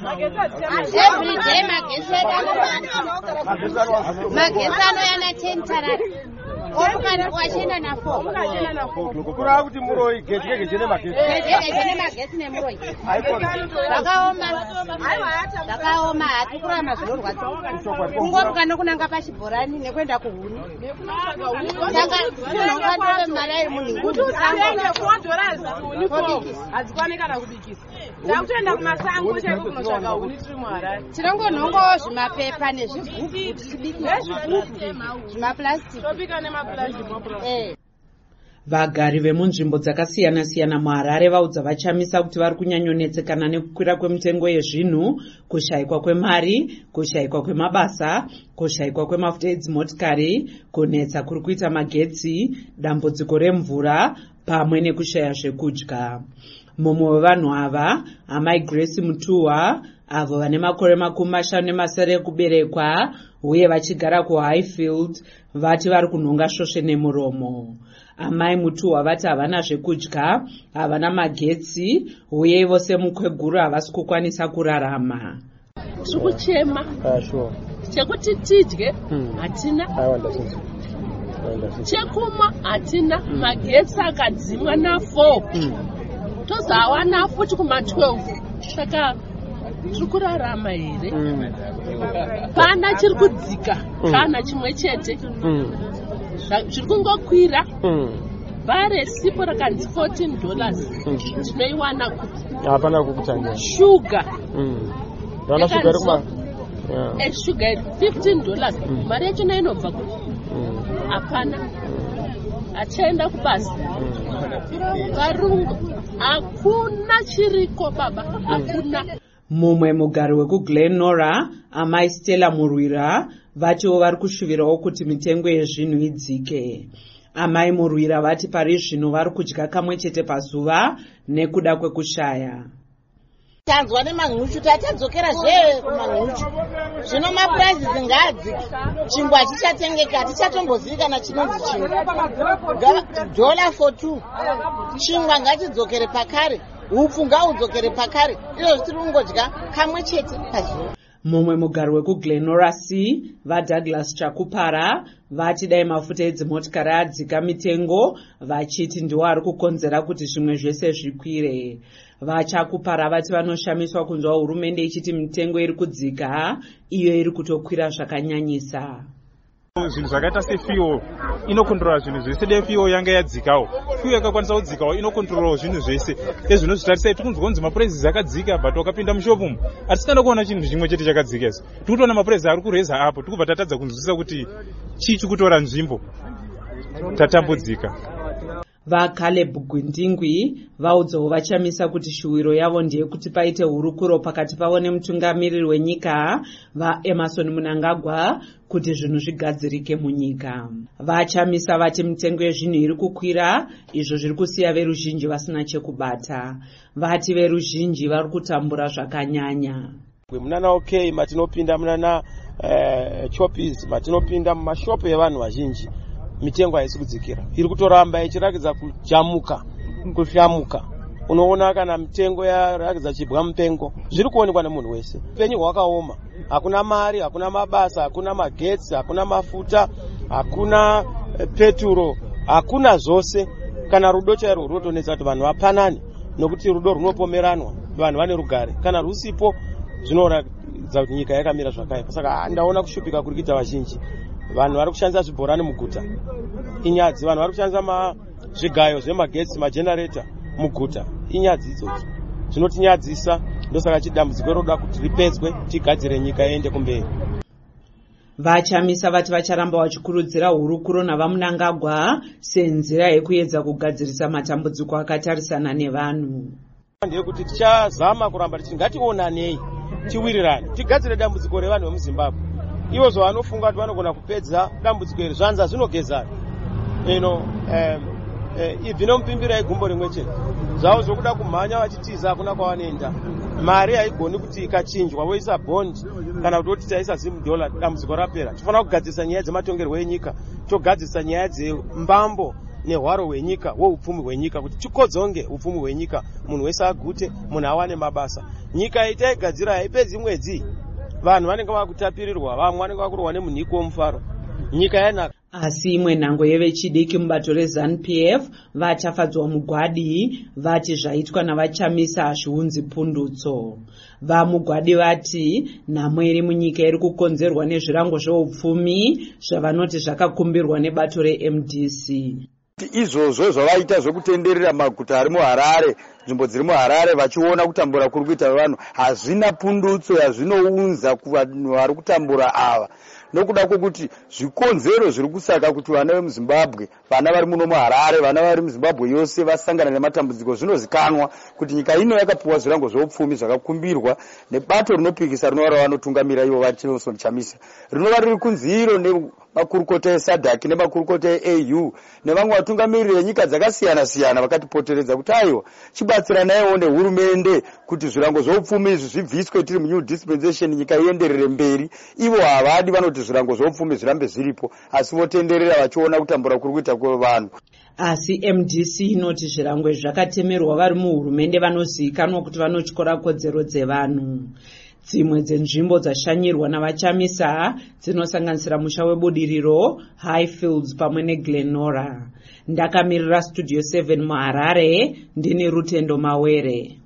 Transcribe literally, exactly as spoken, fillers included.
everyday magetsi magetsi anoyana ten tarari okukana wachenda na four kura kuti muroi gete gete ne magetsi gete gete ne magetsi ne muroi zvakaoma zvakaoma hatikurama zvinorwadza kungoruka nokunanga pachibhorani nekuenda kuhuni saka kunongandove malai munhinguzihadzikwane kana kubikisa takutoenda kumasango chaiko kunotsvaga huni tiri muharare tinongonhongowo zvimapepa nezvigubhu kuti tibikise zvimapurasitiki tobika nemapurasitiki. Vagari vemunzvimbo dzakasiyana siyana muHarare vaudza vachamisa kuti vari kunyanyonetsekana nekukwira kwemitengo yezvinhu, kushayikwa kwemari, kushayikwa kwemabasa, kushayikwa kwemafuta edzimotikari, kunetsa kuri kuita magetsi, dambudziko remvura pamwe nekushaya zvekudya. Mumwe wevanhu ava, amai Grace Mutuwa, avo vane makore makumi mashanu nemasere ekuberekwa uye vachigara kuHighfield, vati vari kunhonga svosve nemuromo. Amai Mutuwa vati havana zvekudya, havana magetsi uye ivo semukweguru havasi kukwanisa kurarama. Tiri kuchema chekuti tidye hatina, chekumwa hatina, magetsi akadzimwa na four tozawana futi kuma twelve. Saka tiri kurarama here, pana chiri kudzika kana chimwe chete zviri kungokwira. Bare sipo rakanzi fourteen dollars tinoiwana kuti hapana kukutanga shuga Dona shuga kuma eh shuga fifteen dollars mari yacho inobva kuti hapana achaenda kubasa varungu hakuna chiriko baba hakuna. Mumwe mugari wekuGlenora, amai Stella Murwira, vatiwo vari kushuvirawo kuti mitengo yezvinhu idzike. Amai Murwira vati pari zvino vari kudya kamwe chete pazuva nekuda kwekushaya. Tanzwa nemanhuchu tatadzokera zve kumanhuchu. Zvino mapuraizi ngadzike. Chingwa chichatengeka hatichatombozii kana chinonzi chingwa. Dollar for two. Chingwa ngachidzokere pakare. Hupfu ngahudzokere pakare. Izvo tiri kungodya kamwe chete pazuva. Mumwe mugari wekuGlenora C, vaDouglas Chakupara, vati dai mafuta edzimotikari adzika mitengo, vachiti ndiwo ari kukonzera kuti zvimwe zvese zvikwire. VaChakupara vati vanoshamiswa kunzwa hurumende ichiti mitengo iri kudzika, iyo iri kutokwira zvakanyanyisa. Zvinhu zvakaita sefuel inokontrola zvinhu zvese. Dai fuel yanga yadzikawo, fuel yakakwanisa kudzikawo inokontrola zvinhu zvese. Ezvinozvitarisa tikunzwa kunzi mapuraizi akadzika, but wakapinda mushopu umu hatisina kuona chinhu chimwe chete chakadzika. Isi tikutoona mapuraizi ari kureza apo, tikubva tatadza kunzwisisa kuti chii chikutora nzvimbo, tatambudzika. VaCaleb Gwindingwi vaudzawo vachamisa kuti shuwiro yavo ndeyekuti paite hurukuro pakati pavo nemutungamiriri wenyika vaEmerson Mnangagwa kuti zvinhu zvigadzirike munyika. Vachamisa vati mitengo yezvinhu iri kukwira, izvo zviri kusiya veruzhinji vasina chekubata. Vati veruzhinji vari kutambura zvakanyanya. Munana OK matinopinda munana uh, Choppies matinopinda mumashopu evanhu vazhinji, mitengo haisi kudzikira, iri kutoramba ichirakidza kujamuka kufyamuka. Unoona kana mitengo yarakidza chibwa mupengo, zviri kuonekwa nemunhu wese. Upenyu hwakaoma, hakuna mari, hakuna mabasa, hakuna magetsi, hakuna mafuta, hakuna peturo, hakuna zvose. Kana rudo chairwo runotonetsa kuti vanhu vapanane, nokuti rudo runopomeranwa, vanhu vane rugare. Kana rusipo zvinoratidza kuti nyika yakamira zvakaipa. Saka ndaona kushupika kuri kuita vazhinji. Vanhu vari kushandisa zvibhorani muguta inyadzi, vanhu vari kushandisa zvigayo zvemagetsi magenerator muguta inyadzi idzodzo. Zvinotinyadzisa, ndosaka chidambudziko roda kuti ripedzwe tigadzire nyika iende kumberi. Vachamisa vati vacharamba vachikurudzira hurukuro navaMnangagwa senzira yekuedza kugadzirisa matambudziko akatarisana nevanhu. Ndeyekuti tichazama kuramba tichiti ngationanei, tiwirirane, tigadzire dambudziko revanhu vemuZimbabwe. Ivo zvavanofunga kuti vanogona kupedza dambudziko iri zvanza zvinogezana. Ino ibvi nomupimbira igumbo rimwe chete. Zvavo zvokuda kumhanya vachitiza hakuna kwavanoenda. Mari haigoni kuti ikachinjwa voisa bond kana kuti voti taisa zimu dola dambudziko rapera. Tofanira kugadzirisa nyaya dzematongerwo enyika, togadzirisa nyaya dzembambo nehwaro hwenyika hweupfumi hwenyika kuti tikodzonge upfumi hwenyika, munhu wese agute, munhu awane mabasa. Nyika itaigadzira haipedzi mwedzi, vanhu vanenge vakutapirirwa, vamwe vanenge vakurwa nemunhiko womufaro. Nyika yanaka. Asi imwe nhango yevechidiki mubato reZANU-P F vachafadzwa mugwadi vati zvaitwa navachamisa hazviunzi pundutso. Vamugwadi vati nhamo iri munyika iri kukonzerwa nezvirango zveupfumi zvavanoti zvakakumbirwa nebato reM D C. Izvozvo zvavaita zvekutenderera maguta ari muHarare, nzvimbo dziri muHarare, vachiona kutambura kuri kuita vanhu hazvina pundutso yazvinounza kuvanhu vari kutambura ava, nokuda kwokuti zvikonzero zviri kusaka kuti vana vemuZimbabwe, vana vari muno muHarare, vana vari muZimbabwe yose vasangana nematambudziko zvinozikanwa kuti nyika ino yakapiwa zvirango zveupfumi zvakakumbirwa nebato rinopikisa rinova ravanotungamira ivo vaChilson Chamisa, rinova riri kunziro nemakurukota eSADC nemakurukota eA U nevamwe vatungamiriri venyika dzakasiyana siyana vakatipoteredza kuti aiwa chibatsiranaiwo nehurumende kuti zvirango zveupfumi izvi zvibviswe tiri munew dispensation, nyika ienderere mberi. Ivo havadi, vanoti zvirango zveupfumi zvirambe zviripo, asi votenderera vachiona kutambura kuri kuita kwevanhu. Asi M D C inoti zvirango zvakatemerwa vari muhurumende vanozivikanwa kuti vanotyora kodzero dzevanhu. Dzimwe dzenzvimbo dzashanyirwa navachamisa dzinosanganisira musha webudiriro, Highfields pamwe neGlenora. Ndakamirira Studio seven muHarare, ndini Rutendo Mawere.